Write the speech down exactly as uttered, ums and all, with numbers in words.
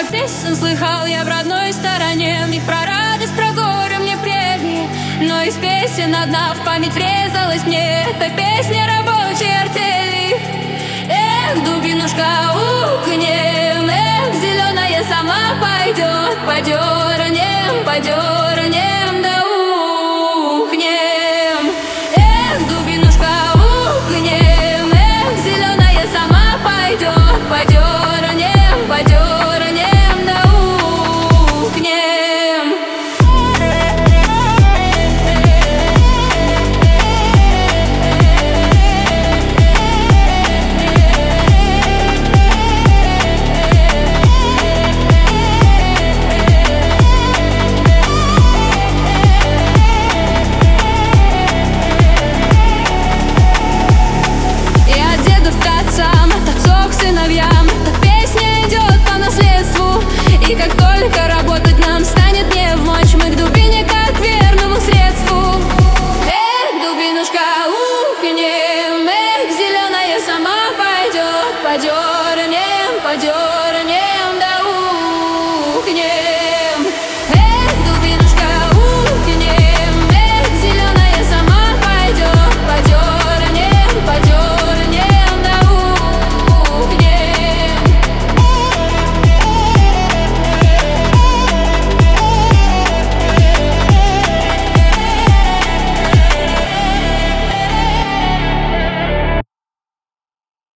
много песен слыхал я в родной стороне. Их про радость, про горе мне прежние, но из песен одна в память врезалась мне. Это песня рабочей артели. Эх, дубинушка, укнем, эх, зеленая сама пойдет. Подернем, подернем, да